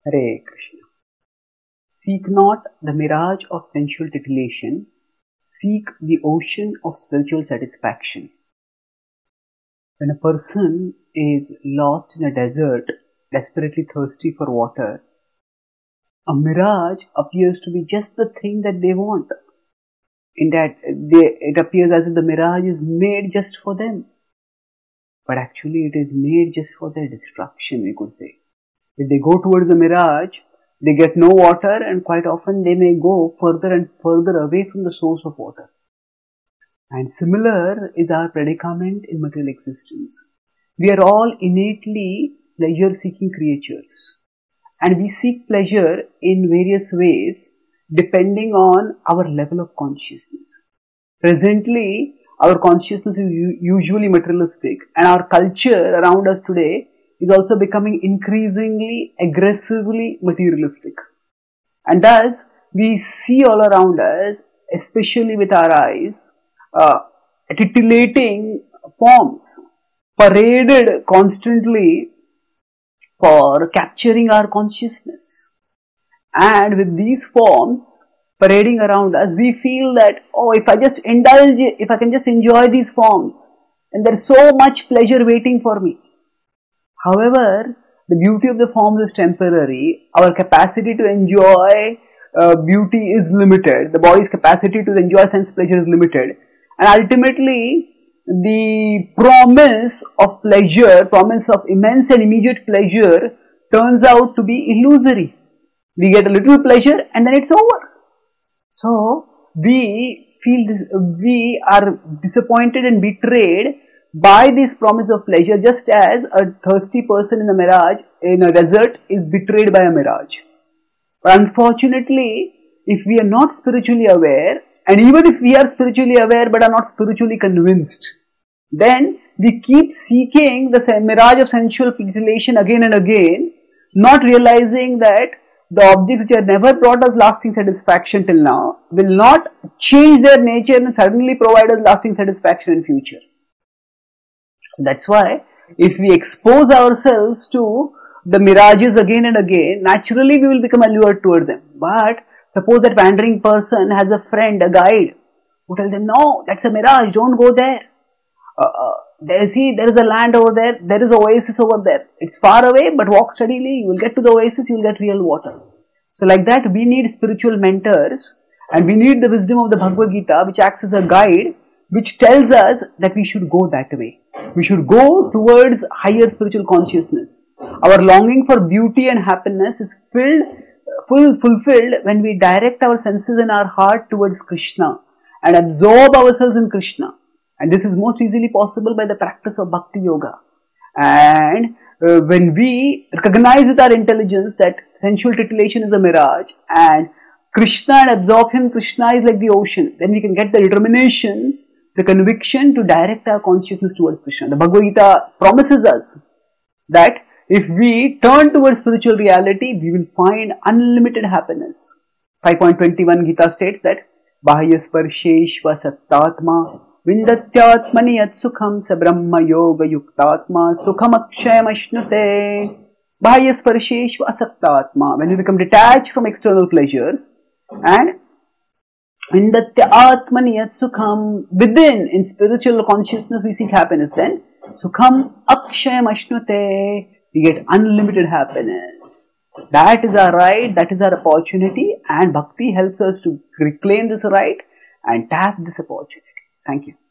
Hare Krishna. Seek not the mirage of sensual titillation, seek the ocean of spiritual satisfaction. When a person is lost in a desert, desperately thirsty for water, a mirage appears to be just the thing that they want. In that, it appears as if the mirage is made just for them. But actually it is made just for their destruction, we could say. If they go towards the mirage, they get no water, and quite often they may go further and further away from the source of water. And similar is our predicament in material existence. We are all innately pleasure-seeking creatures, and we seek pleasure in various ways depending on our level of consciousness. Presently, our consciousness is usually materialistic, and our culture around us today is also becoming increasingly aggressively materialistic. And thus, we see all around us, especially with our eyes, titillating forms paraded constantly for capturing our consciousness. And with these forms parading around us, we feel that, if I can just enjoy these forms, and there's so much pleasure waiting for me. However, the beauty of the forms is temporary. Our capacity to enjoy beauty is limited. The body's capacity to enjoy sense pleasure is limited. And ultimately, the promise of pleasure, promise of immense and immediate pleasure, turns out to be illusory. We get a little pleasure and then it's over. So, we are disappointed and betrayed by this promise of pleasure, just as a thirsty person in a desert is betrayed by a mirage. But unfortunately, if we are not spiritually aware, and even if we are spiritually aware but are not spiritually convinced, then we keep seeking the mirage of sensual titillation again and again, not realizing that the objects which have never brought us lasting satisfaction till now will not change their nature and suddenly provide us lasting satisfaction in future. So that's why if we expose ourselves to the mirages again and again, naturally we will become allured toward them. But suppose that wandering person has a friend, a guide, who tells them, no, that's a mirage, don't go there. There is a land over there, there is an oasis over there. It's far away, but walk steadily, you will get to the oasis, you will get real water. So like that, we need spiritual mentors, and we need the wisdom of the Bhagavad Gita, which acts as a guide, which tells us that we should go that way. We should go towards higher spiritual consciousness. Our longing for beauty and happiness is fulfilled when we direct our senses and our heart towards Krishna and absorb ourselves in Krishna. And this is most easily possible by the practice of Bhakti Yoga. And when we recognize with our intelligence that sensual titillation is a mirage and Krishna and absorption, Krishna is like the ocean, then we can get the determination, the conviction to direct our consciousness towards Krishna. The Bhagavad Gita promises us that if we turn towards spiritual reality, we will find unlimited happiness. 5.21 Gita states that Bahya Sparsheshva Sattatma Vindatyatmani Yat Sukham Sa Brahma Yoga Yuktatma Sukham Akshayam Ashnute. Bahya Sparsheshva Sattatma. When we become detached from external pleasures and Vindatya Atmani Yat Sukham, within, in spiritual consciousness we seek happiness, then Sukham Akshayam Ashnute, we get unlimited happiness. That is our right, that is our opportunity, and Bhakti helps us to reclaim this right and tap this opportunity. Thank you.